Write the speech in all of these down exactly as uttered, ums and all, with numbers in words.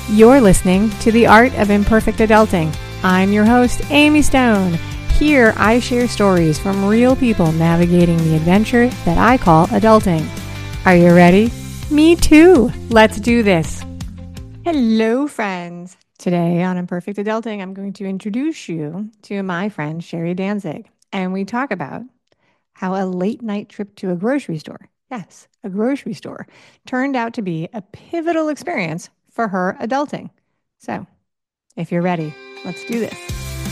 You're listening to The Art of Imperfect Adulting. I'm your host, Amy Stone. Here, I share stories from real people navigating the adventure that I call adulting. Are you ready? Me too. Let's do this. Hello, friends. Today on Imperfect Adulting, I'm going to introduce you to my friend, Sherry Danzig, and we talk about how a late night trip to a grocery store, yes, a grocery store, turned out to be a pivotal experience for her adulting. So, if you're ready, let's do this.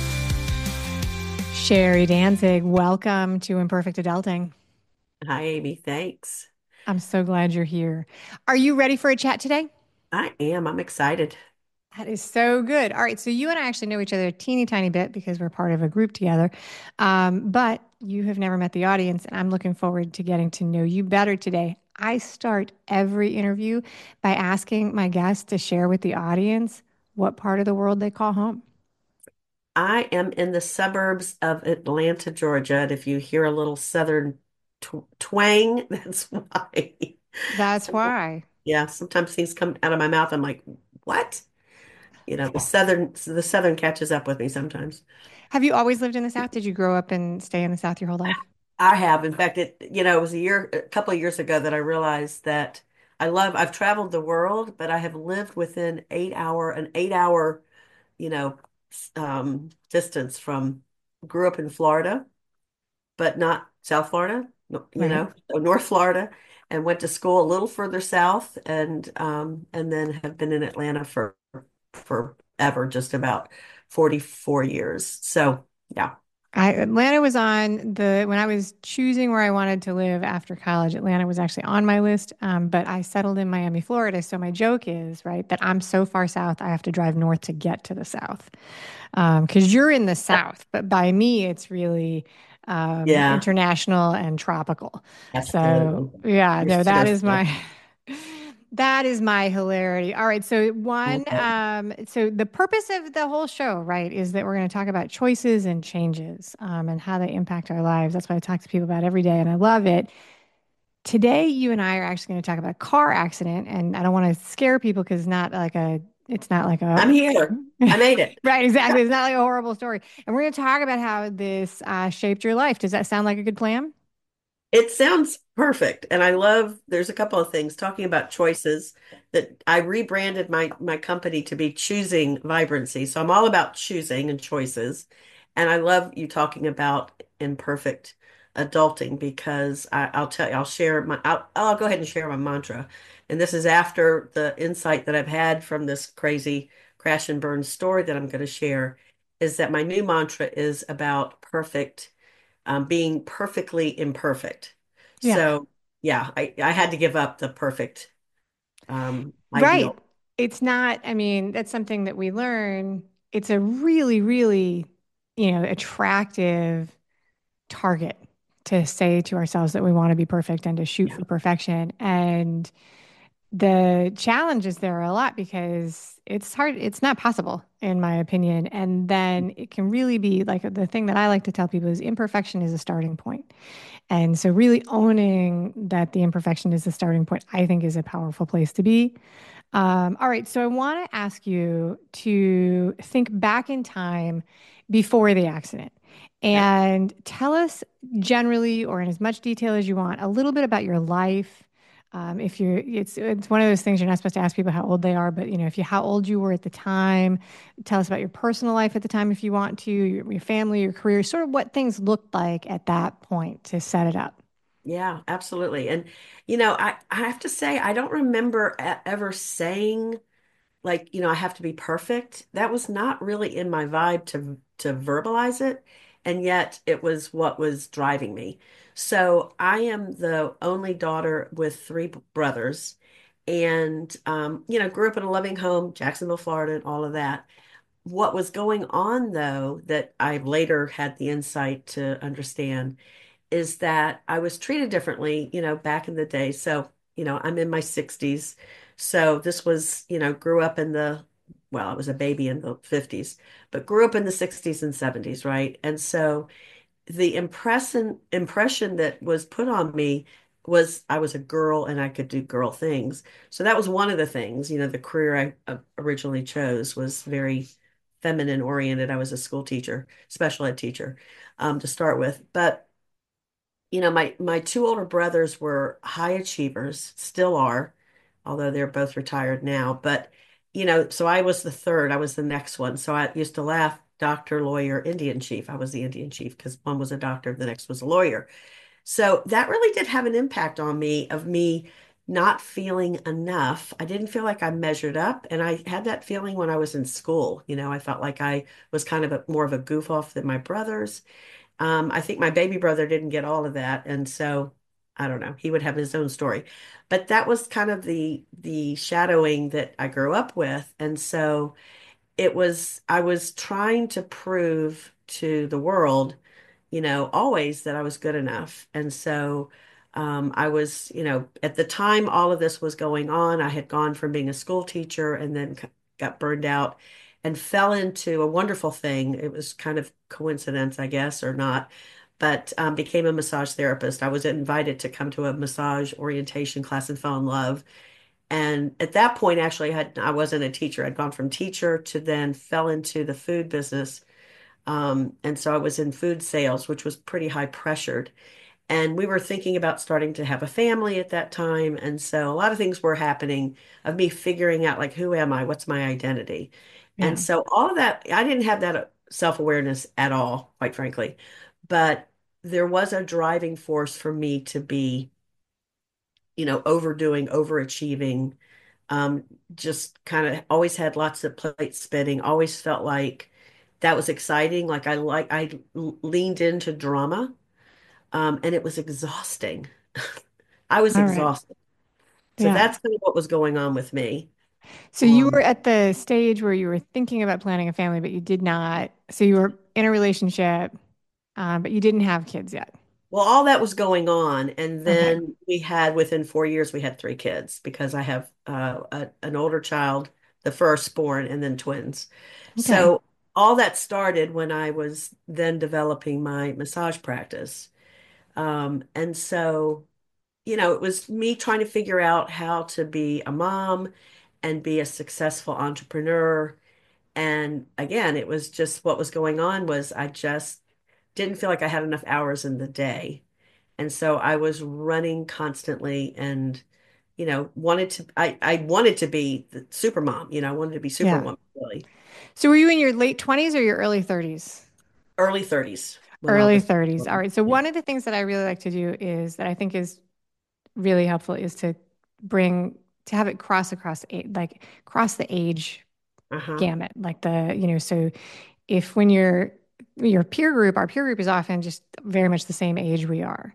Sherry Danzig, welcome to Imperfect Adulting. Hi, Amy. Thanks. I'm so glad you're here. Are you ready for a chat today? I am. I'm excited. That is so good. All right. So you and I actually know each other a teeny tiny bit because we're part of a group together. Um, but you have never met the audience, and I'm looking forward to getting to know you better today. I start every interview by asking my guests to share with the audience what part of the world they call home. I am in the suburbs of Atlanta, Georgia, and if you hear a little southern tw twang, that's why. That's So, why. yeah, sometimes things come out of my mouth. I'm like, what? You know, the southern the southern catches up with me sometimes. Have you always lived in the South? Did you grow up and stay in the South your whole life? I have. In fact, it, you know, it was a year, a couple of years ago that I realized that I love, I've traveled the world, but I have lived within eight hour, an eight hour you know, um, distance from, grew up in Florida, but not South Florida, no- you Right. know, so North Florida, and went to school a little further south, and um, and then have been in Atlanta for forever, just about forty-four years. So yeah, I, Atlanta was on the, when I was choosing where I wanted to live after college, Atlanta was actually on my list. Um, but I settled in Miami, Florida. So my joke is, right, that I'm so far south, I have to drive north to get to the South. Um, because you're in the South, but by me, it's really um, yeah, international and tropical. So absolutely. yeah, You're no, that so is stuff. my that is my hilarity. All right, so one, um, so the purpose of the whole show, right, is that we're going to talk about choices and changes, um, and how they impact our lives. That's what I talk to people about every day, and I love it. Today, you and I are actually going to talk about a car accident, and I don't want to scare people because it's not like a, it's not like a, I'm here. I made it. right, exactly. It's not like a horrible story. And we're going to talk about how this uh, shaped your life. Does that sound like a good plan? It sounds perfect. And I love, there's a couple of things talking about choices that I rebranded my my company to be Choosing Vibrancy. So I'm all about choosing and choices. And I love you talking about imperfect adulting because I, I'll tell you, I'll share my, I'll, I'll go ahead and share my mantra. And this is after the insight that I've had from this crazy crash and burn story that I'm going to share, is that my new mantra is about perfect um, being perfectly imperfect. Yeah. So yeah, I, I had to give up the perfect um, Right. ideal. It's not, I mean, that's something that we learn. It's a really, really, you know, attractive target to say to ourselves that we want to be perfect and to shoot Yeah. for perfection. And the challenges there are a lot because it's hard, it's not possible, in my opinion. And then it can really be like the thing that I like to tell people is imperfection is a starting point. And so, really owning that the imperfection is the starting point, I think, is a powerful place to be. Um, all right, so I want to ask you to think back in time before the accident Yep. and tell us generally, or in as much detail as you want, a little bit about your life. Um, if you're, it's it's one of those things you're not supposed to ask people how old they are, but you know, if you how old you were at the time, tell us about your personal life at the time if you want to, your, your family, your career, sort of what things looked like at that point to set it up. Yeah, absolutely. And you know, I, I have to say, I don't remember e- ever saying like, you know, I have to be perfect. That was not really in my vibe to to verbalize it, and yet it was what was driving me. So I am the only daughter with three b- brothers, and um, you know, grew up in a loving home, Jacksonville, Florida, and all of that. What was going on, though, that I later had the insight to understand is that I was treated differently, you know, back in the day. So, you know, I'm in my sixties. So this was, you know, grew up in the, well, I was a baby in the fifties, but grew up in the sixties and seventies, right? And so the impression impression that was put on me was I was a girl and I could do girl things. So that was one of the things, you know, the career I uh, originally chose was very feminine oriented. I was a school teacher, special ed teacher, um, to start with. But you know, my my two older brothers were high achievers, still are, although they're both retired now. But, you know, so I was the third, I was the next one. So I used to laugh, doctor, lawyer, Indian chief. I was the Indian chief because one was a doctor, the next was a lawyer. So that really did have an impact on me of me not feeling enough. I didn't feel like I measured up. And I had that feeling when I was in school. You know, I felt like I was kind of a, more of a goof off than my brothers. Um, I think my baby brother didn't get all of that, and so I don't know. He would have his own story, but that was kind of the the shadowing that I grew up with, and so it was I was trying to prove to the world, you know, always that I was good enough, and so um, I was, you know, at the time all of this was going on. I had gone from being a school teacher and then c- got burned out and fell into a wonderful thing. It was kind of coincidence, I guess, or not, but um, became a massage therapist. I was invited to come to a massage orientation class and fell in love. And at that point, actually, I had I wasn't a teacher. I'd gone from teacher to then fell into the food business. Um, and so I was in food sales, which was pretty high pressured. And we were thinking about starting to have a family at that time. And so a lot of things were happening of me figuring out, like, who am I? What's my identity? And Yeah. so all of that, I didn't have that self-awareness at all, quite frankly. But there was a driving force for me to be, you know, overdoing, overachieving, um, just kind of always had lots of plates spinning, always felt like that was exciting. Like I like I leaned into drama, um, and it was exhausting. I was All right. exhausted. So Yeah. that's kind of what was going on with me. So you were Um, at the stage where you were thinking about planning a family, but you did not. So you were in a relationship, um, but you didn't have kids yet. well, all that was going on, and Okay. then we had within four years we had three kids because I have uh, a, an older child, the firstborn, and then twins. Okay. So all that started when I was then developing my massage practice. Um, and so, you know, it was me trying to figure out how to be a mom and be a successful entrepreneur. And again, it was just what was going on was I just didn't feel like I had enough hours in the day. And so I was running constantly and, you know, wanted to, I, I wanted to be the super mom, you know, I wanted to be Yeah. superwoman, really. So were you in your late twenties or your early thirties? Early thirties when all Early this thirties. was All going right. So on. one of the things that I really like to do is that I think is really helpful is to bring to have it cross across a- like cross the age Yeah. Uh-huh. gamut. Like the, you know, so if when you're your peer group, our peer group is often just very much the same age we are.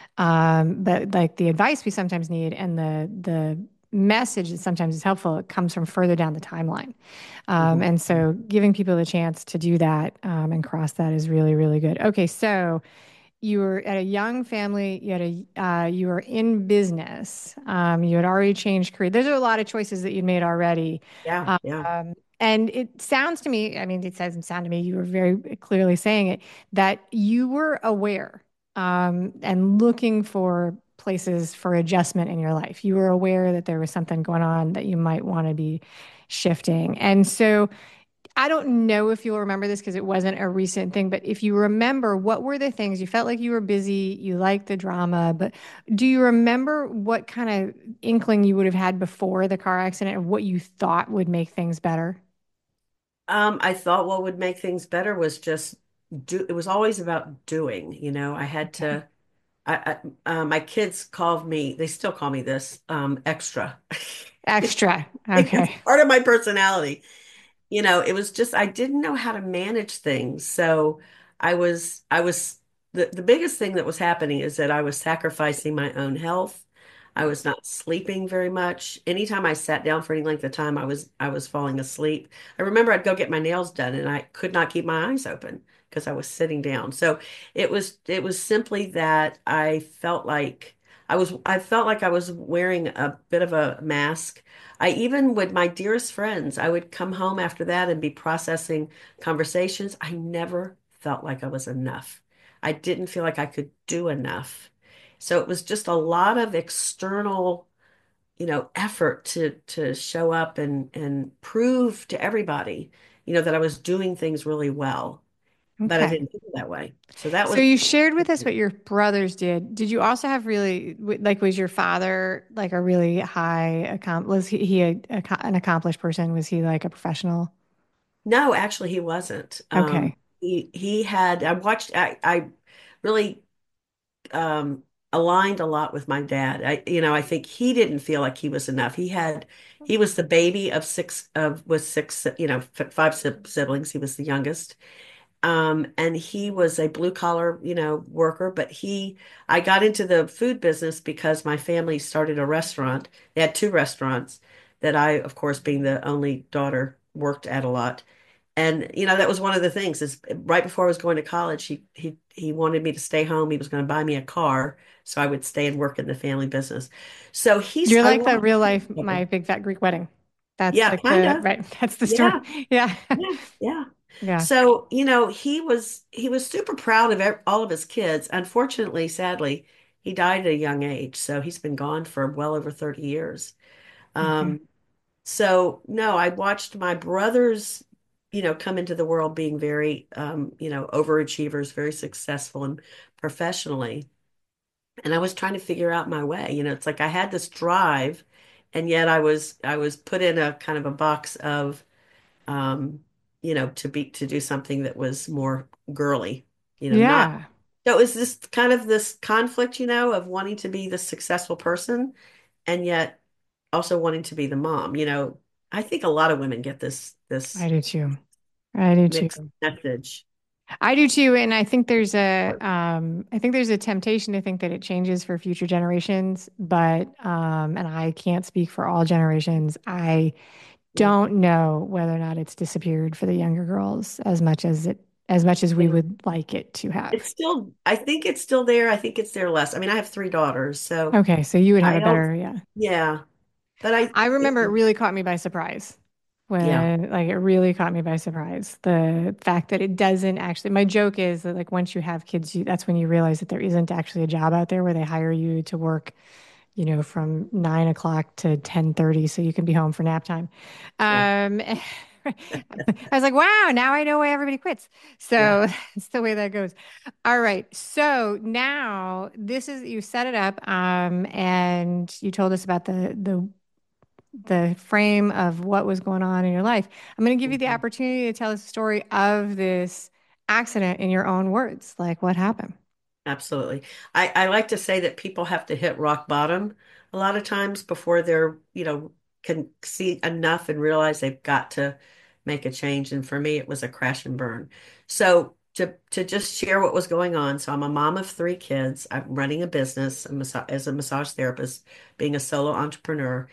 Um, but like the advice we sometimes need and the the message that sometimes is helpful, it comes from further down the timeline. Um, Mhm. and so giving people the chance to do that um, and cross that is really, really good. Okay, so you were at a young family, you had a uh, you were in business, um, you had already changed career. Those are a lot of choices that you'd made already. Yeah, yeah. Um, and it sounds to me, I mean, it doesn't sound to me, you were very clearly saying it, that you were aware um, and looking for places for adjustment in your life. You were aware that there was something going on that you might want to be shifting. And so I don't know if you'll remember this because it wasn't a recent thing, but if you remember, what were the things you felt like you were busy, you liked the drama, but do you remember what kind of inkling you would have had before the car accident and what you thought would make things better? Um, I thought what would make things better was just do, it was always about doing, you know, I had Okay. to, I, I uh, my kids called me, they still call me this, um, extra. Extra. It's Okay. part of my personality. You know, it was just I didn't know how to manage things. So I was I was the, the biggest thing that was happening is that I was sacrificing my own health. I was not sleeping very much. Anytime I sat down for any length of time, I was I was falling asleep. I remember I'd go get my nails done and I could not keep my eyes open because I was sitting down. So it was it was simply that I felt like I was I felt like I was wearing a bit of a mask. I even with my dearest friends, I would come home after that and be processing conversations. I never felt like I was enough. I didn't feel like I could do enough. So it was just a lot of external, you know, effort to to show up and and prove to everybody, you know, that I was doing things really well, but I Okay. didn't do it that way. So that So was, you shared with us what your brothers did. Did you also have really, w- like, was your father like a really high account? Was he, he a, a, an accomplished person? Was he like a professional? no, actually he wasn't. Um, Okay. he he had I watched I I really um aligned a lot with my dad. I you know, I think he didn't feel like he was enough. He had he was the baby of six of with six, you know, f- five si- siblings. He was the youngest. Um, and he was a blue collar, you know, worker, but he, I got into the food business because my family started a restaurant. They had two restaurants that I, of course, being the only daughter, worked at a lot. And, you know, that was one of the things is right before I was going to college, he, he, he wanted me to stay home. He was going to buy me a car so I would stay and work in the family business. So he's, You're I like the watched real life, him. My Big Fat Greek Wedding. That's Yeah, like kind the, of. right. That's the story. Yeah. Yeah. Yeah, yeah. Yeah. So, you know, he was he was super proud of ev- all of his kids. Unfortunately, sadly, he died at a young age, so he's been gone for well over thirty years. Okay. Um, so no, I watched my brothers, you know, come into the world being very um, you know, overachievers, very successful and professionally. And I was trying to figure out my way. You know, it's like I had this drive, and yet I was I was put in a kind of a box of um, you know, to be to do something that was more girly, you know, not Yeah. so it was this kind of this conflict, you know, of wanting to be the successful person and yet also wanting to be the mom. You know, I think a lot of women get this I this do too. I do too. mixed message. I do too, and I think there's a um, I think there's a temptation to think that it changes for future generations, but um, and I can't speak for all generations. I Yeah. don't know whether or not it's disappeared for the younger girls as much as it as much as we Yeah. would like it to have. It's still, I think it's still there. I think it's there less. I mean, I have three daughters, so Okay, so you would have I a don't, better, yeah. yeah, but I, I it, remember it really caught me by surprise yeah, when, like, it really caught me by surprise. The fact that it doesn't actually, my joke is that, like, once you have kids, you, that's when you realize that there isn't actually a job out there where they hire you to work, you know, from nine o'clock to ten thirty so you can be home for nap time. yeah, Um, I was like, wow, now I know why everybody quits. yeah. So that's the way that goes. All right. So now this is, you set it up, um, and you told us about the the the frame of what was going on in your life. I'm going to give you the Mhm. opportunity to tell us the story of this accident in your own words. Like, what happened? Absolutely. I, I like to say that people have to hit rock bottom a lot of times before they're, you know, can see enough and realize they've got to make a change. And for me, it was a crash and burn. So to to just share what was going on. So I'm a mom of three kids. I'm running a business a massa- as a massage therapist, being a solo entrepreneur.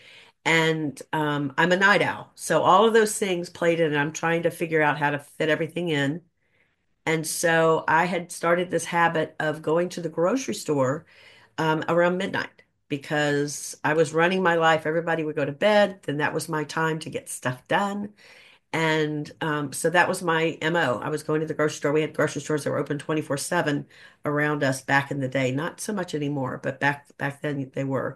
And um, I'm a night owl. So all of those things played in, and I'm trying to figure out how to fit everything in. And so I had started this habit of going to the grocery store um, around midnight because I was running my life. Everybody would go to bed, then that was my time to get stuff done. And um, so that was my M O. I was going to the grocery store. We had grocery stores that were open twenty-four seven around us back in the day. Not so much anymore, but back back then they were.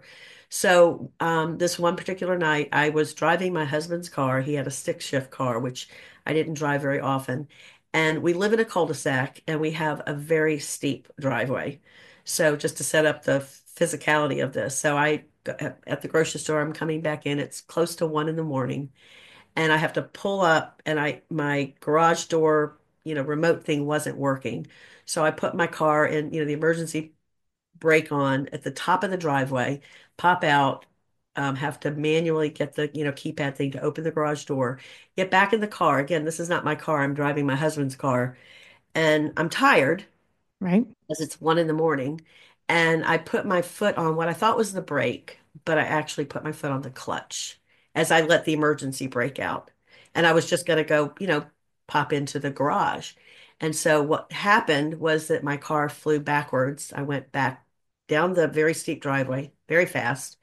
So um, this one particular night, I was driving my husband's car. He had a stick shift car, which I didn't drive very often. And we live in a cul-de-sac and we have a very steep driveway. So just to set up the physicality of this. So I at the grocery store, I'm coming back in. It's close to one in the morning and I have to pull up and I my garage door, you know, remote thing wasn't working. So I put my car in, you know, the emergency brake on at the top of the driveway, pop out, um, have to manually get the, you know, keypad thing to open the garage door, get back in the car. Again, this is not my car. I'm driving my husband's car and I'm tired Right? because it's one in the morning. And I put my foot on what I thought was the brake, but I actually put my foot on the clutch as I let the emergency brake out. And I was just going to go, you know, pop into the garage. And so what happened was that my car flew backwards. I went back down the very steep driveway very fast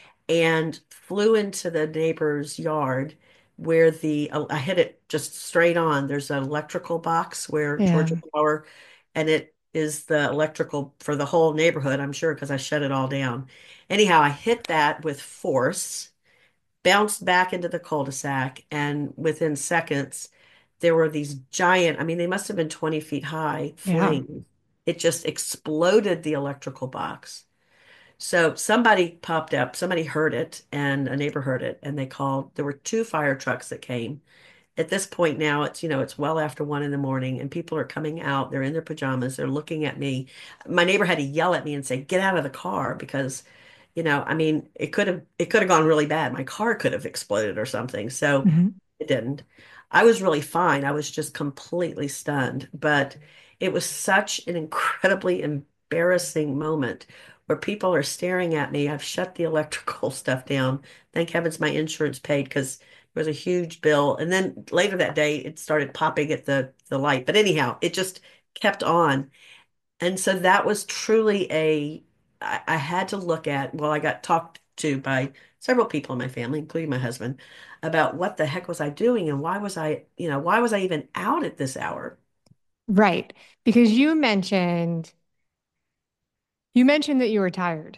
and flew into the neighbor's yard where the I hit it just straight on. There's an electrical box where Yeah. Georgia Power and it is the electrical for the whole neighborhood, I'm sure, because I shut it all down. Anyhow, I hit that with force, bounced back into the cul-de-sac, and within seconds, there were these giant, I mean, they must have been twenty feet high Yeah. flames. It just exploded the electrical box. So somebody popped up, somebody heard it, and a neighbor heard it, and they called. There were two fire trucks that came. At this point now, it's, you know, it's well after one in the morning, and people are coming out. They're in their pajamas. They're looking at me. My neighbor had to yell at me and say, "Get out of the car," because, you know, I mean, it could have it could have gone really bad. My car could have exploded or something. So Hmm. it didn't. I was really fine. I was just completely stunned, but it was such an incredibly embarrassing moment where people are staring at me. I've shut the electrical stuff down. Thank heavens my insurance paid because there was a huge bill. And then later that day, it started popping at the the light. But anyhow, it just kept on. And so that was truly a, I, I had to look at, well, I got talked to by several people in my family, including my husband, about what the heck was I doing and why was I, you know, why was I even out at this hour? Right. Because you mentioned you mentioned that you were tired.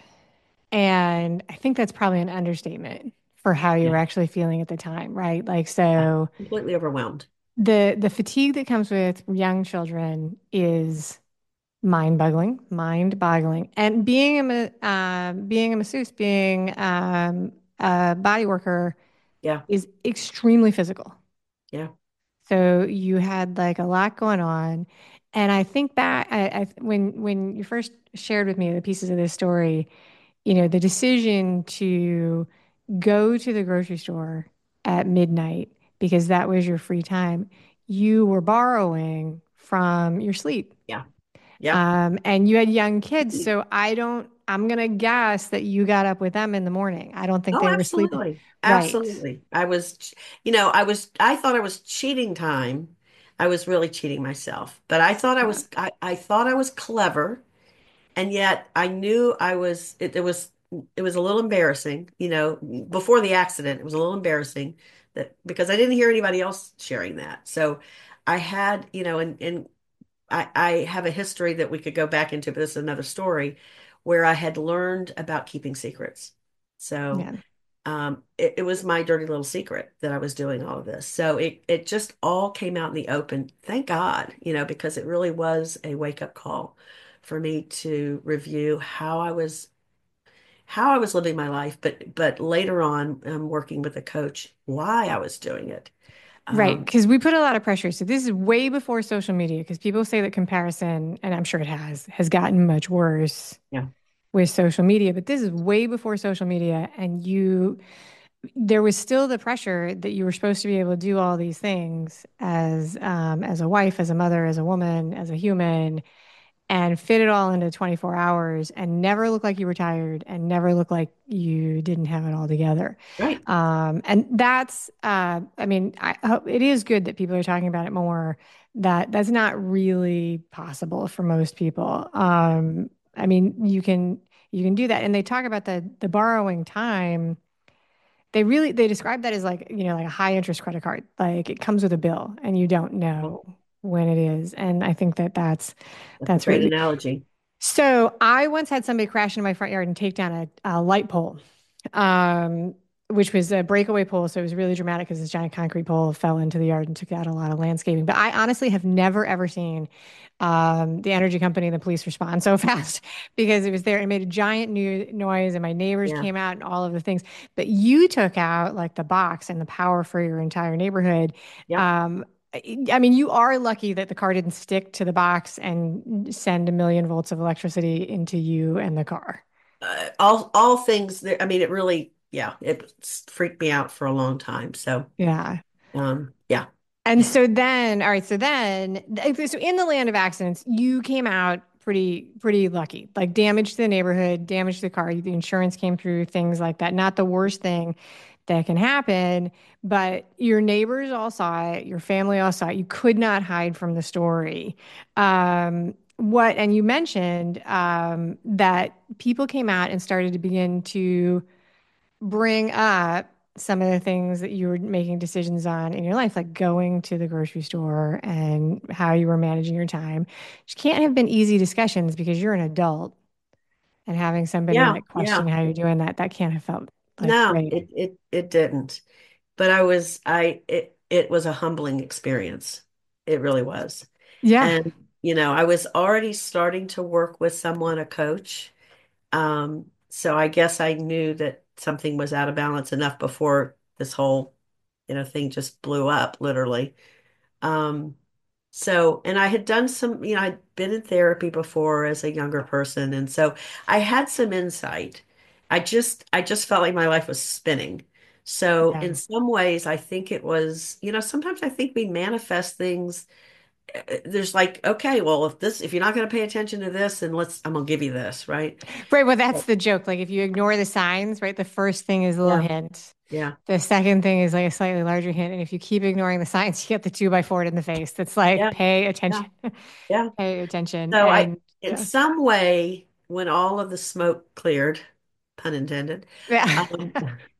And I think that's probably an understatement for how you Yeah, were actually feeling at the time, right? Like yeah, so completely overwhelmed. the the fatigue that comes with young children is mind-boggling, mind-boggling. And being a ma- um, being a masseuse, being um, a body worker Yeah, is extremely physical. yeah, So you had like a lot going on. And I think back I, I, when when you first shared with me the pieces of this story, you know, the decision to go to the grocery store at midnight because that was your free time, you were borrowing from your sleep. yeah, yep. Um, and you had young kids, so I don't, I'm gonna guess that you got up with them in the morning. I don't think Oh, they were sleeping. absolutely. Right. Absolutely. I was, you know, I was, I thought I was cheating time. I was really cheating myself, but I thought I Yeah. was, I, I thought I was clever. And yet I knew I was it, it was it was a little embarrassing, you know, before the accident, it was a little embarrassing that because I didn't hear anybody else sharing that. So I had, you know, and and I, I have a history that we could go back into, but this is another story where I had learned about keeping secrets. So Yeah. um, it, it was my dirty little secret that I was doing all of this. So it it just all came out in the open. Thank God, you know, because it really was a wake up call for me to review how I was how I was living my life, but but later on, um, working with a coach, why I was doing it. Right, Um, because we put a lot of pressure. So this is way before social media, because people say that comparison, and I'm sure it has, has gotten much worse yeah, with social media, but this is way before social media, and you there was still the pressure that you were supposed to be able to do all these things as um, as a wife, as a mother, as a woman, as a human, and fit it all into twenty-four hours and never look like you were tired and never look like you didn't have it all together. right, Um, and that's, uh, I mean, I hope it is good that people are talking about it more. That that's not really possible for most people. Um, I mean, you can you can do that, and they talk about the the borrowing time. They really they describe that as like, you know, like a high interest credit card. Like it comes with a bill and you don't oh, know when it is. And I think that that's that's a that's great really analogy. so. I once had somebody crash into my front yard and take down a, a light pole, um, which was a breakaway pole. So it was really dramatic because this giant concrete pole fell into the yard and took out a lot of landscaping. But I honestly have never ever seen um, the energy company and the police respond so fast because it was there. It made a giant new noise, and my neighbors Yeah, came out and all of the things. But you took out like the box and the power for your entire neighborhood. yep. Um, I mean, you are lucky that the car didn't stick to the box and send a million volts of electricity into you and the car. Uh, all all things that I mean, it really, yeah, it freaked me out for a long time. So, Yeah. um, yeah, And so then, all right, so then, so in the land of accidents, you came out pretty, pretty lucky. Like damage to the neighborhood, damage to the car, the insurance came through, things like that. Not the worst thing that can happen, but your neighbors all saw it, your family all saw it. You could not hide from the story. Um, what, and you mentioned um, that people came out and started to begin to bring up some of the things that you were making decisions on in your life, like going to the grocery store and how you were managing your time, which can't have been easy discussions because you're an adult and having somebody Yeah, like question yeah. how you're doing that, that can't have felt like No, great. it it it didn't. But I was I it it was a humbling experience. It really was. Yeah. And you know, I was already starting to work with someone, a coach. Um, so I guess I knew that something was out of balance enough before this whole, you know, thing just blew up, literally. Um, so, and I had done some, you know, I'd been in therapy before as a younger person, and so I had some insight. I just, I just felt like my life was spinning. So, Yeah. in some ways, I think it was, you know, sometimes I think we manifest things. uh, There's like, okay, well, if this, if you're not going to pay attention to this, then let's, I'm gonna give you this, right? Right. Well, that's the joke. Like if you ignore the signs, right, the first thing is a little Yeah, hint. yeah, The second thing is like a slightly larger hint. And if you keep ignoring the signs, you get the two by four in the face. That's like yeah, pay yeah, attention, yeah. pay attention. So I, And in yeah. some way, when all of the smoke cleared, pun intended, Yeah. um,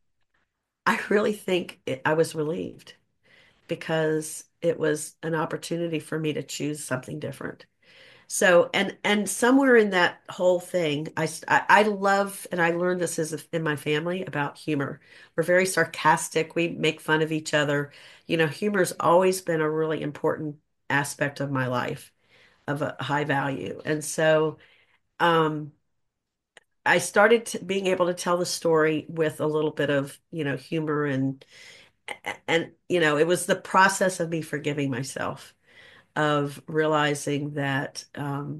I really think it, I was relieved because it was an opportunity for me to choose something different. So, and and somewhere in that whole thing, I s- I, I love, and I learned this as a, in my family about humor. We're very sarcastic. We make fun of each other. You know, humor's always been a really important aspect of my life, of a high value. And so, um, I started to being able to tell the story with a little bit of, you know, humor and and you know, it was the process of me forgiving myself, of realizing that um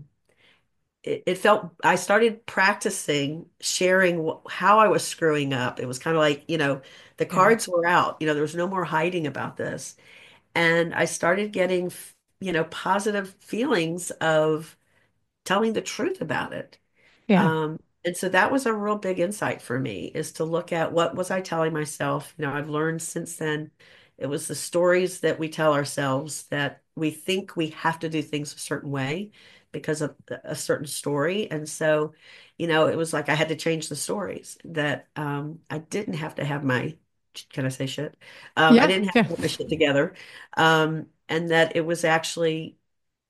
it, it felt I started practicing sharing wh how I was screwing up. It was kind of like, you know, the Yeah. cards were out. You know, there was no more hiding about this. And I started getting, you know, positive feelings of telling the truth about it. Yeah. Um, and so that was a real big insight for me, is to look at what was I telling myself. You know, I've learned since then it was the stories that we tell ourselves, that we think we have to do things a certain way because of a certain story. And so, you know, it was like I had to change the stories, that um, I didn't have to have my, can I say shit? Um, I Yeah. didn't have Yeah. to have my shit together. Um, and that it was actually,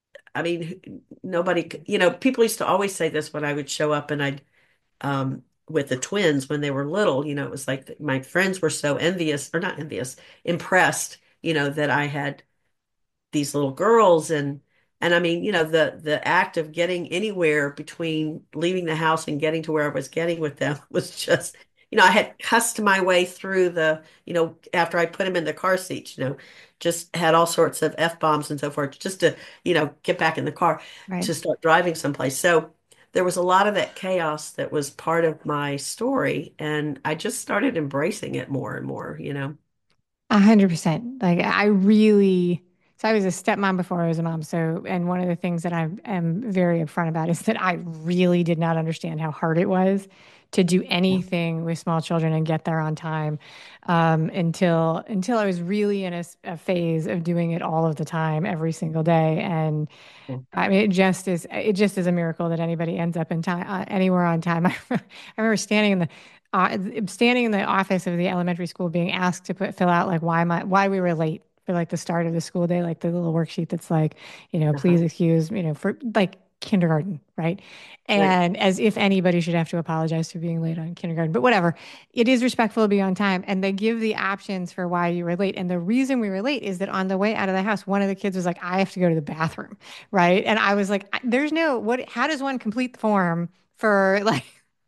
I mean, nobody, you know, people used to always say this when I would show up and I'd, um, with the twins when they were little, you know, it was like my friends were so envious, or not envious, impressed, you know, that I had these little girls. and and I mean, you know, the the act of getting anywhere between leaving the house and getting to where I was getting with them was just, you know, I had cussed my way through the, you know, after I put them in the car seats, you know, just had all sorts of F-bombs and so forth just to, you know, get back in the car Right. to start driving someplace. So there was a lot of that chaos that was part of my story, and I just started embracing it more and more, you know. A hundred percent. Like I really, so I was a stepmom before I was a mom. So, and one of the things that I am very upfront about is that I really did not understand how hard it was to do Yeah. anything with small children and get there on time, um, until until I was really in a, s- a phase of doing it all of the time, every single day. And Yeah. I mean, it just is. It just is a miracle that anybody ends up in time, uh, anywhere on time. I remember standing in the uh, standing in the office of the elementary school, being asked to put fill out like why my why we were late for like the start of the school day, like the little worksheet that's like, you know, Uh-huh. please excuse, you know, for like kindergarten, right? Right. And as if anybody should have to apologize for being late on kindergarten, but whatever. It is respectful to be on time, and they give the options for why you were late. And the reason we were late is that on the way out of the house, one of the kids was like, "I have to go to the bathroom." Right. And I was like, there's no, what, how does one complete the form for like,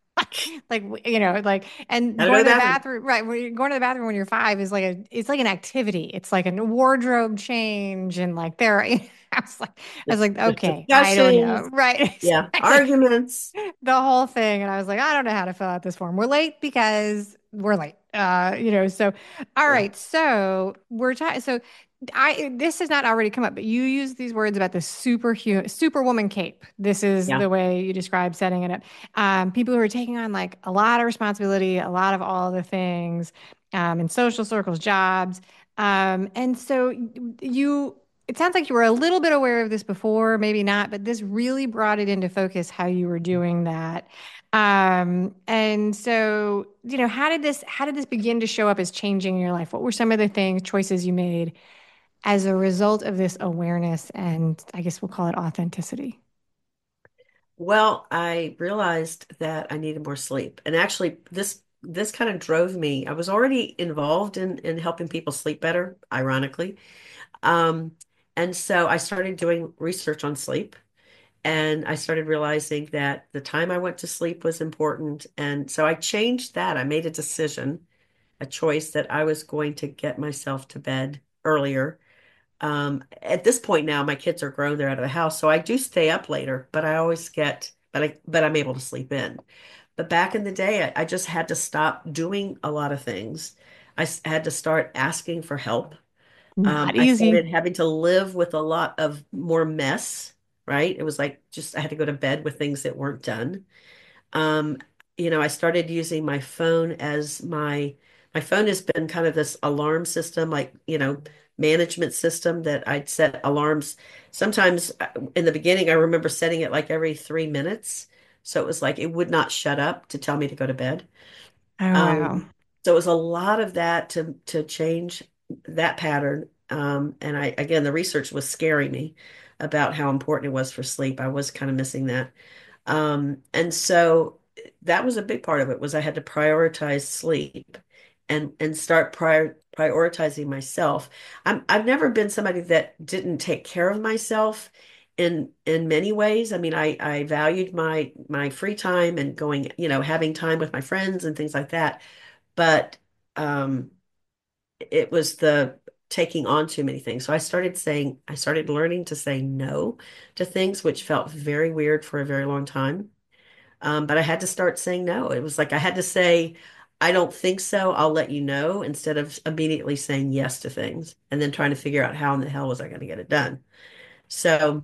like, you know, like, and Gotta go going to the to the bathroom. bathroom, right? When you're going to the bathroom when you're five is like a, it's like an activity. It's like a wardrobe change. And like, there, I was like, I was Dis- like, There's okay, I don't know. discussions, Right. yeah, Exactly. arguments. The whole thing. And I was like, I don't know how to fill out this form. We're late because we're late. Uh, you know, so, all Yeah, right. So we're talking, so I this has not already come up, but you use these words about the superhuman superwoman cape. This is yeah. the way you describe setting it up. Um, people who are taking on like a lot of responsibility, a lot of all the things, um, in social circles, jobs. Um, and so you it sounds like you were a little bit aware of this before, maybe not, but this really brought it into focus how you were doing that. Um, and so, you know, how did this how did this begin to show up as changing in your life? What were some of the things, choices you made as a result of this awareness and I guess we'll call it authenticity? Well, I realized that I needed more sleep. And actually this this kind of drove me. I was already involved in in helping people sleep better, ironically. Um, and so I started doing research on sleep, and I started realizing that the time I went to sleep was important. And so I changed that. I made a decision, a choice that I was going to get myself to bed earlier. Um, at this point now, my kids are grown, they're out of the house, so I do stay up later, but I always get, but I, but I'm able to sleep in. But back in the day, I, I just had to stop doing a lot of things. I s- had to start asking for help. Um, Not I easy. started having to live with a lot of more mess, right? It was like just I had to go to bed with things that weren't done. Um, you know, I started using my phone as my my phone has been kind of this alarm system, like, you know, management system that I'd set alarms. Sometimes uh, in the beginning, I remember setting it like every three minutes. So it was like it would not shut up to tell me to go to bed. Oh, wow. Um, so it was a lot of that to to change that pattern. Um, and I again, the research was scaring me about how important it was for sleep. I was kind of missing that. Um, and so that was a big part of it was I had to prioritize sleep and and start prior prioritizing myself. I'm I've never been somebody that didn't take care of myself in in many ways. I mean, I I valued my my free time and going, you know, having time with my friends and things like that. But um it was the taking on too many things. So I started saying I started learning to say no to things which felt very weird for a very long time. Um, but I had to start saying no. It was like I had to say, I don't think so. I'll let you know instead of immediately saying yes to things and then trying to figure out how in the hell was I going to get it done. So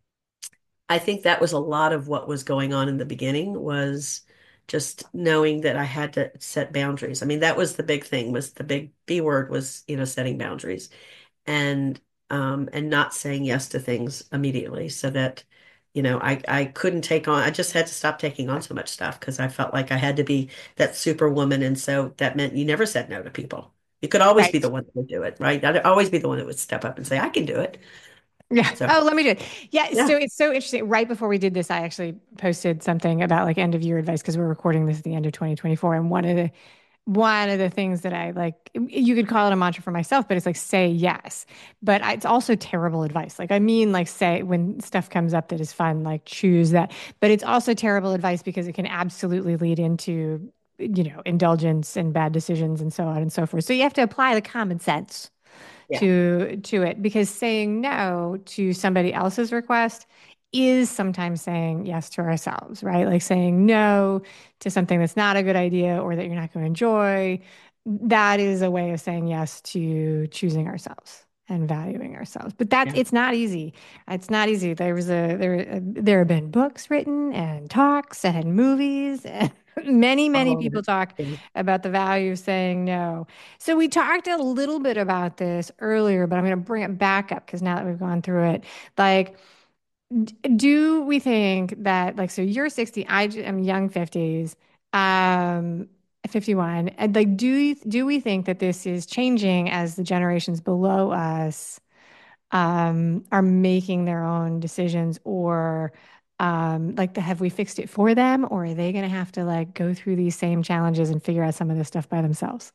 I think that was a lot of what was going on in the beginning was just knowing that I had to set boundaries. I mean, that was the big thing was the big B word was, you know, setting boundaries and um and not saying yes to things immediately so that you know I I couldn't take on I just had to stop taking on so much stuff because I felt like I had to be that superwoman and so that meant you never said no to people. You could always be Right. the one that would do it, right? I'd always be the one that would step up and say I can do it. Yeah. So Oh, let me do it. Yeah. yeah, So it's so interesting. Right before we did this, I actually posted something about like end of year advice because we're recording this at the end of twenty twenty-four. And one of the one of the things that I like, you could call it a mantra for myself, but it's like say yes. But I, it's also terrible advice. Like I mean, like say when stuff comes up that is fun, like choose that. But it's also terrible advice because it can absolutely lead into, you know, indulgence and bad decisions and so on and so forth. So you have to apply the common sense yeah, to to it because saying no to somebody else's request is sometimes saying yes to ourselves, right? Like saying no to something that's not a good idea or that you're not going to enjoy. That is a way of saying yes to choosing ourselves and valuing ourselves. But that's yeah. it's not easy. It's not easy. There was a there there have been books written and talks and movies and many many All of people it. talk Yeah. about the value of saying no. So we talked a little bit about this earlier, but I'm going to bring it back up because now that we've gone through it, like, d- do we think that, like, so you're sixty, I j- am young fifties, um, fifty-one, and like, do you, do we think that this is changing as the generations below us, um, are making their own decisions or, um, like, the, have we fixed it for them, or are they going to have to like go through these same challenges and figure out some of this stuff by themselves?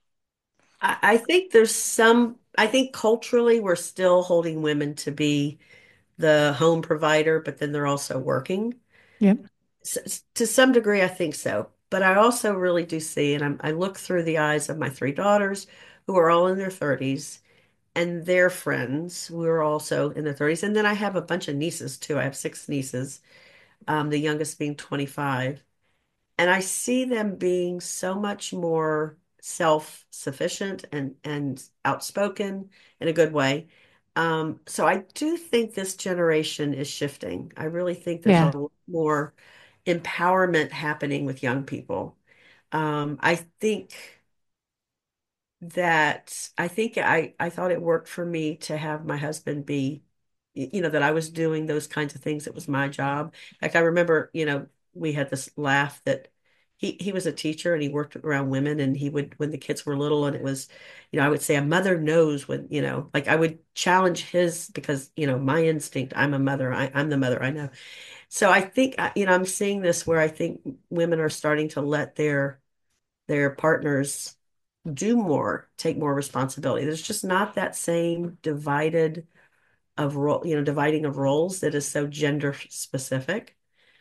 I, I think there's some I think culturally we're still holding women to be the home provider, but then they're also working. Yep. S- to some degree, I think so. But I also really do see, and I'm, I look through the eyes of my three daughters who are all in their thirties and their friends who are also in their thirties. And then I have a bunch of nieces too. I have six nieces, um, the youngest being twenty-five. And I see them being so much more self-sufficient and, and outspoken in a good way. Um, so I do think this generation is shifting. I really think there's a Yeah. lot more empowerment happening with young people. Um, I think that I think I I thought it worked for me to have my husband be, you know, that I was doing those kinds of things. It was my job. Like I remember, you know, we had this laugh that he he was a teacher and he worked around women, and he would, when the kids were little and it was, you know, I would say a mother knows when, you know, like I would challenge his, because, you know, my instinct, I'm a mother, I, I'm the mother, I know. So I think, uh, you know, I'm seeing this where I think women are starting to let their their partners do more, take more responsibility. There's just not that same divided of role, you know, dividing of roles that is so gender specific.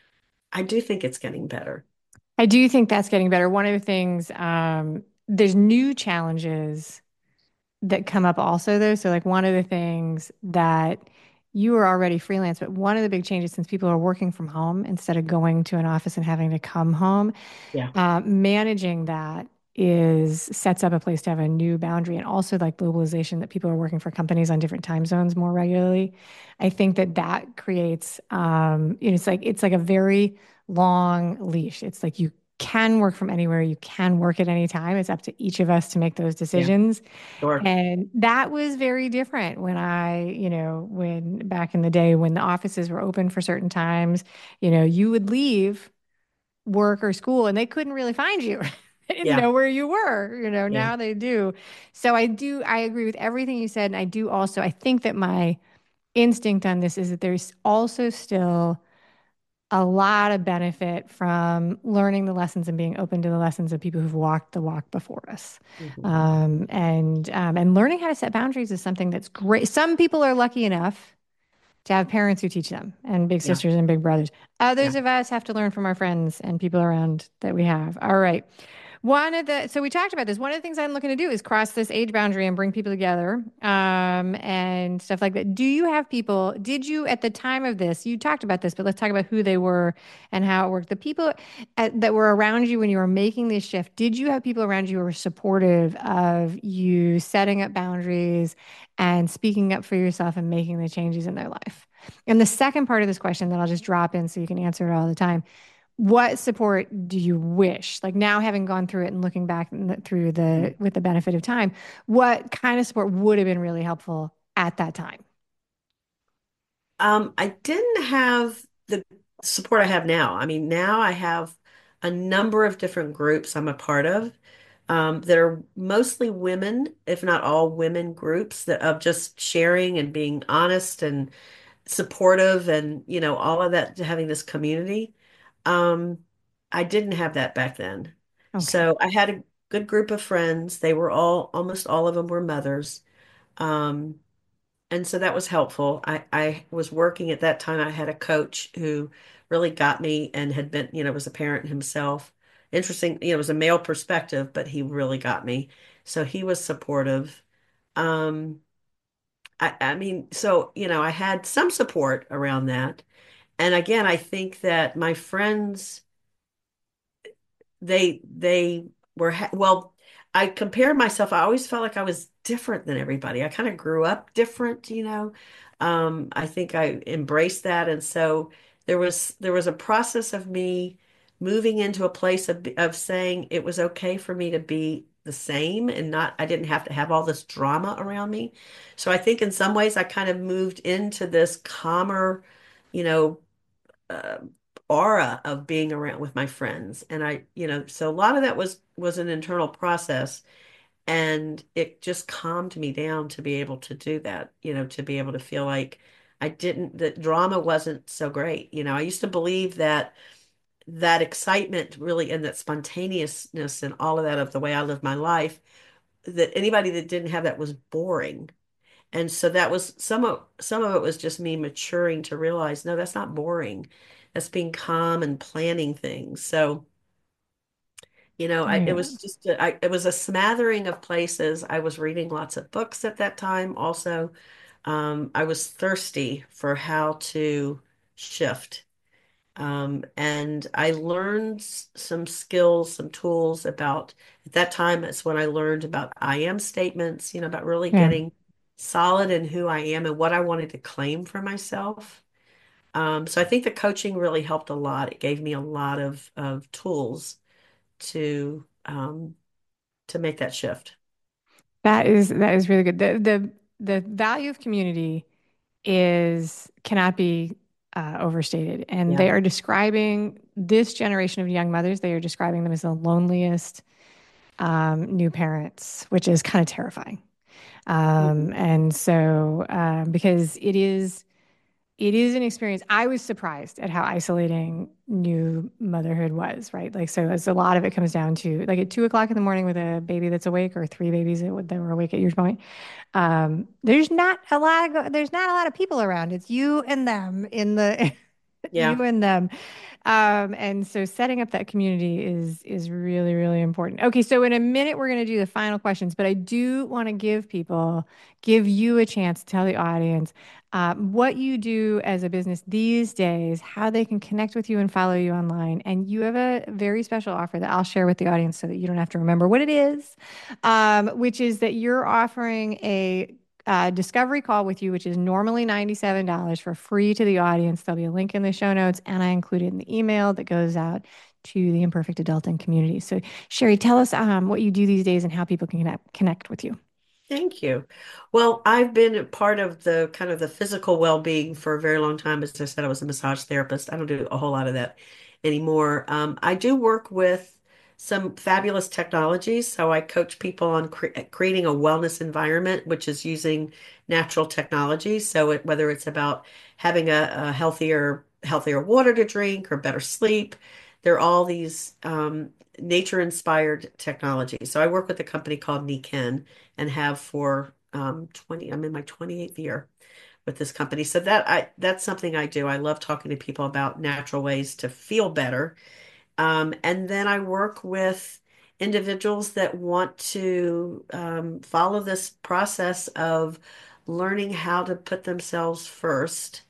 I do think it's getting better. I do think that's getting better. One of the things, um, there's new challenges that come up also, though. So, like, one of the things that you were already freelance, but one of the big changes since people are working from home instead of going to an office and having to come home, Yeah. uh, managing that is sets up a place to have a new boundary, and also like globalization, that people are working for companies on different time zones more regularly. I think that that creates, um, you know, it's like it's like a very long leash. It's like you can work from anywhere, you can work at any time. It's up to each of us to make those Yeah. decisions. Sure. And that was very different when I, you know, when back in the day when the offices were open for certain times, you know, you would leave work or school and they couldn't really find you. They didn't Yeah. know where you were, you know, Yeah. now they do. So I do, I agree with everything you said. And I do also, I think that my instinct on this is that there's also still a lot of benefit from learning the lessons and being open to the lessons of people who've walked the walk before us. Mhm. Um, and um, and learning how to set boundaries is something that's great. Some people are lucky enough to have parents who teach them, and big Yeah. sisters and big brothers. Yeah. Others of us have to learn from our friends and people around that we have. All right. One of the, so we talked about this. One of the things I'm looking to do is cross this age boundary and bring people together, um, and stuff like that. Do you have people, did you at the time of this, you talked about this, but let's talk about who they were and how it worked. The people at, that were around you when you were making this shift, did you have people around you who were supportive of you setting up boundaries and speaking up for yourself and making the changes in their life? And the second part of this question that I'll just drop in so you can answer it all the time, what support do you wish, like now having gone through it and looking back through the with the benefit of time, what kind of support would have been really helpful at that time? Um, I didn't have the support I have now. I mean, now I have a number of different groups I'm a part of, um, that are mostly women, if not all women groups that of just sharing and being honest and supportive and, you know, all of that, having this community. Um, I didn't have that back then. Okay. So I had a good group of friends. They were all, almost all of them were mothers. Um, and so that was helpful. I, I was working at that time. I had a coach who really got me and had been, you know, was a parent himself. Interesting, you know, it was a male perspective, but he really got me. So he was supportive. Um, I, I mean, so, you know, I had some support around that. And again, I think that my friends, they they were ha well, I compared myself. I always felt like I was different than everybody. I kind of grew up different, you know. Um, I think I embraced that, and so there was there was a process of me moving into a place of of saying it was okay for me to be the same and not, I didn't have to have all this drama around me. So I think in some ways I kind of moved into this calmer, you know, uh, aura of being around with my friends. And I, you know, so a lot of that was was an internal process, and it just calmed me down to be able to do that, you know, to be able to feel like I didn't, that drama wasn't so great. You know, I used to believe that that excitement really and that spontaneousness and all of that of the way I live my life, that anybody that didn't have that was boring. And so that was some of some of it was just me maturing to realize, no, that's not boring. That's being calm and planning things. So, you know, I, it Yeah. was just a, I, it was a smattering of places. I was reading lots of books at that time. Also, um, I was thirsty for how to shift. Um, and I learned s- some skills, some tools about, at that time, it's when I learned about I am statements, you know, about really Yeah. getting solid in who I am and what I wanted to claim for myself. Um, so I think the coaching really helped a lot. It gave me a lot of, of tools to, um, to make that shift. That is that is really good. The the the value of community is cannot be uh, overstated. And Yeah. they are describing this generation of young mothers, they are describing them as the loneliest um, new parents, which is kind of terrifying. Um, Mhm. and so, um, because it is it is an experience. I was surprised at how isolating new motherhood was, right? Like, so as a lot of it comes down to like at two o'clock in the morning with a baby that's awake or three babies that, that were awake at your point. Um, there's not a lot of, there's not a lot of people around. It's you and them in the, Yeah. you and them. Um, and so setting up that community is is really, really important. Okay, so in a minute we're going to do the final questions, but I do want to give people, give you a chance to tell the audience uh, what you do as a business these days, how they can connect with you and follow you online. And you have a very special offer that I'll share with the audience so that you don't have to remember what it is, um, which is that you're offering a uh, discovery call with you, which is normally ninety-seven dollars for free to the audience. There'll be a link in the show notes, and I include it in the email that goes out to the imperfect adulting community. So, Sherry, tell us um, what you do these days and how people can connect, connect with you. Thank you. Well, I've been a part of the kind of the physical well-being for a very long time. As I said, I was a massage therapist. I don't do a whole lot of that anymore. Um, I do work with some fabulous technologies. So I coach people on cre creating a wellness environment, which is using natural technology. So it, whether it's about having a, a healthier, healthier water to drink or better sleep, there are all these um, nature-inspired technologies. So I work with a company called Niken and have for um, twenty, I'm in my twenty-eighth year with this company. So that I that's something I do. I love talking to people about natural ways to feel better. Um, and then I work with individuals that want to um, follow this process of learning how to put themselves first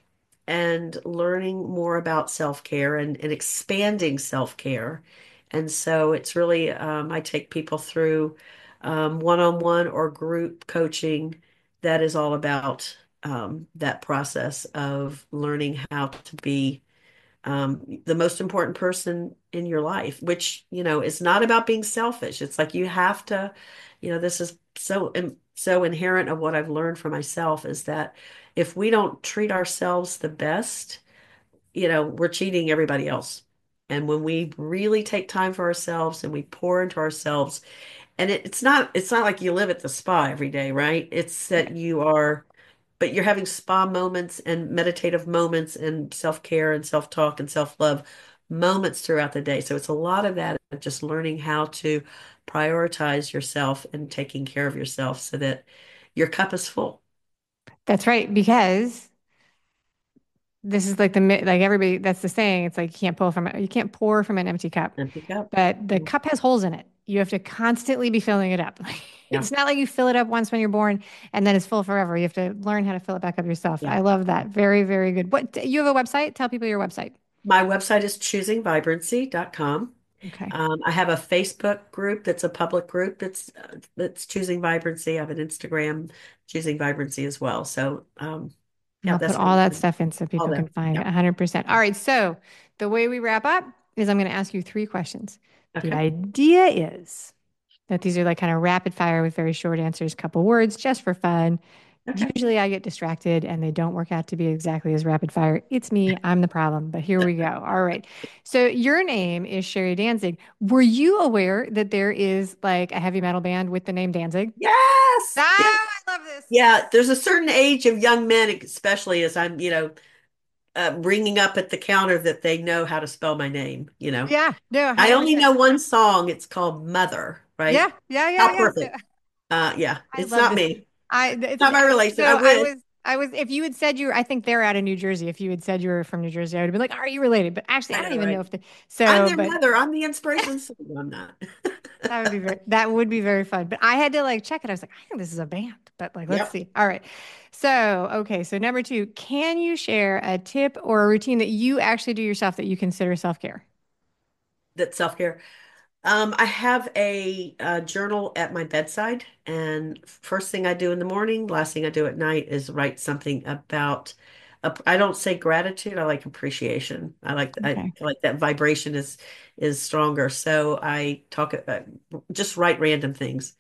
and learning more about self-care and, and expanding self-care. And so it's really, um, I take people through um, one-on-one or group coaching that is all about um, that process of learning how to be um, the most important person in your life, which, you know, is not about being selfish. It's like you have to, you know, this is so, so inherent of what I've learned for myself is that if we don't treat ourselves the best, you know, we're cheating everybody else. And when we really take time for ourselves and we pour into ourselves, and it, it's not it's not like you live at the spa every day, right? It's Yeah. that you are, but you're having spa moments and meditative moments and self-care and self-talk and self-love moments throughout the day. So it's a lot of that of just learning how to prioritize yourself and taking care of yourself so that your cup is full That's right, because this is like the mi- like everybody that's the saying. It's like you can't pull from you can't pour from an empty cup, and pick up. but the cup has holes in it. You have to constantly be filling it up. Yeah. It's not like you fill it up once when you're born and then it's full forever. You have to learn how to fill it back up yourself. Yeah. I love that. Very, very good. What you have a website? Tell people your website. My website is choosing vibrancy dot com. Okay. Um, I have a Facebook group that's a public group that's uh, that's Choosing Vibrancy. I have an Instagram Choosing Vibrancy as well. So um, And yeah, I'll put that's all really that stuff in so all people can there. find Yeah. it one hundred percent. All right. So the way we wrap up is I'm going to ask you three questions. The Okay. idea is that these are like kind of rapid fire with very short answers, couple words just for fun. Okay. Usually I get distracted and they don't work out to be exactly as rapid fire. It's me, I'm the problem, but here we go. All right. So your name is Sherry Danzig. Were you aware that there is like a heavy metal band with the name Danzig? Yes. Yeah. Ah, I love this. Yeah. There's a certain age of young men, especially as I'm, you know, uh, ringing up at the counter that they know how to spell my name. You know, Yeah, no, I only one hundred percent. know one song. It's called Mother, Yeah, right? yeah, yeah, How yeah. No, perfect. Uh, yeah. I It's love not this. me. I it's Not my I, relation. I so I wish. was I was if you had said you were I think they're out of New Jersey. If you had said you were from New Jersey, I would have been like, are you related? But actually, I I don't know, even know right? if the I'm so their but mother. I'm the inspiration. So no, I'm not. that would be very that would be very fun. But I had to like check it. I was like, I think this is a band, but like let's Yep. see. All right. So, okay, so number two, can you share a tip or a routine that you actually do yourself that you consider self-care? That's self-care. Um, I have a, uh journal at my bedside, and first thing I do in the morning, last thing I do at night is write something about. ap- I don't say gratitude. I like appreciation. I like I, Okay. I like that vibration is is stronger. So I talk uh, just write random things.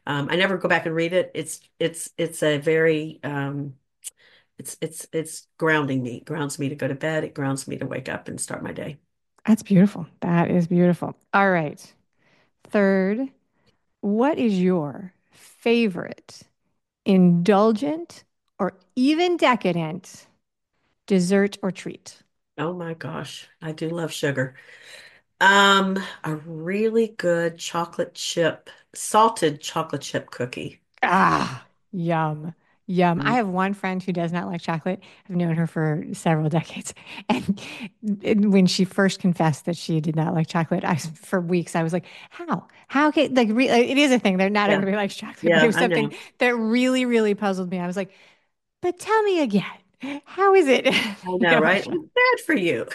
Um, I never go back and read it. It's it's it's a very um, it's it's it's grounding me, grounds me to go to bed. It grounds me to wake up and start my day. That's beautiful. That is beautiful. All right. Third, what is your favorite indulgent or even decadent dessert or treat? Oh my gosh, I do love sugar. Um, a really good chocolate chip, salted chocolate chip cookie. Ah, yum. Yum. I Mm, have one friend who does not like chocolate. I've known her for several decades. And it- when she first confessed that she did not like chocolate, I, for weeks, I was like, how? How can, like, re, it is a thing that not yeah, everybody likes chocolate, but it yeah, was I something know. that really, really puzzled me. I was like, but tell me again, how is it I you know, don't like right? chocolate? Bad for you.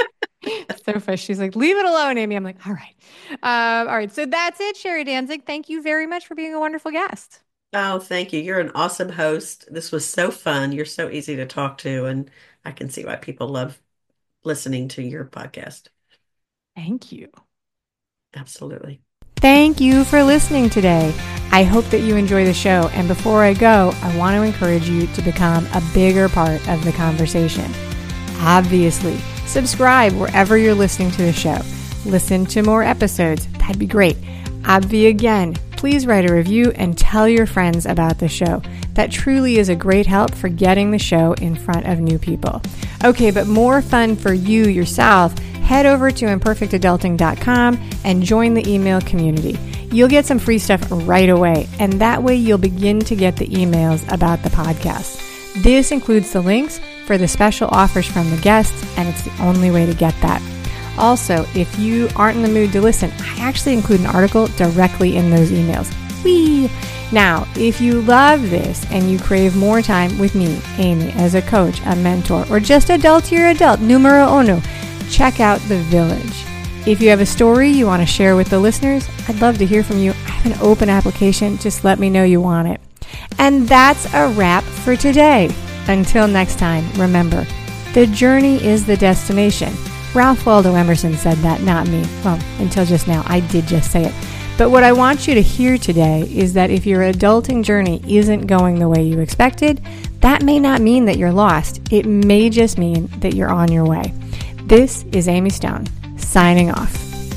So funny. She's like, leave it alone, Amy. I'm like, all right. Um, all right. So that's it, Sherry Danzig. Thank you very much for being a wonderful guest. Oh, thank you. You're an awesome host. This was so fun. You're so easy to talk to, and I can see why people love listening to your podcast. Thank you. Absolutely. Thank you for listening today. I hope that you enjoy the show. And before I go, I want to encourage you to become a bigger part of the conversation. Obviously, subscribe wherever you're listening to the show. Listen to more episodes. That'd be great. Obvi again, please write a review and tell your friends about the show. That truly is a great help for getting the show in front of new people. Okay, but more fun for you yourself. Head over to imperfect adulting dot com and join the email community. You'll get some free stuff right away, and that way you'll begin to get the emails about the podcast. This includes the links for the special offers from the guests, and it's the only way to get that. Also, if you aren't in the mood to listen, I actually include an article directly in those emails. Whee! Now, if you love this and you crave more time with me, Amy, as a coach, a mentor, or just adultier adult, numero uno, check out The Village. If you have a story you want to share with the listeners, I'd love to hear from you. I have an open application. Just let me know you want it. And that's a wrap for today. Until next time, remember, the journey is the destination. Ralph Waldo Emerson said that, not me. Well, until just now, I did just say it. But what I want you to hear today is that if your adulting journey isn't going the way you expected, that may not mean that you're lost. It may just mean that you're on your way. This is Amy Stone, signing off.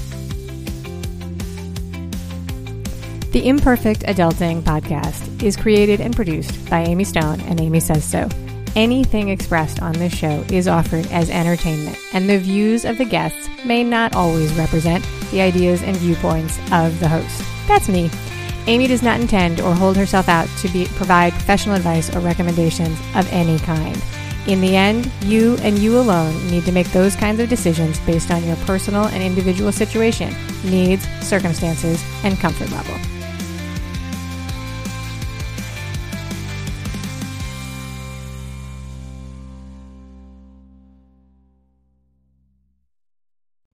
The Imperfect Adulting Podcast is created and produced by Amy Stone and Amy Says So. Anything expressed on this show is offered as entertainment, and the views of the guests may not always represent the ideas and viewpoints of the host. That's me. Amy does not intend or hold herself out to be, provide professional advice or recommendations of any kind. In the end, you and you alone need to make those kinds of decisions based on your personal and individual situation, needs, circumstances, and comfort level.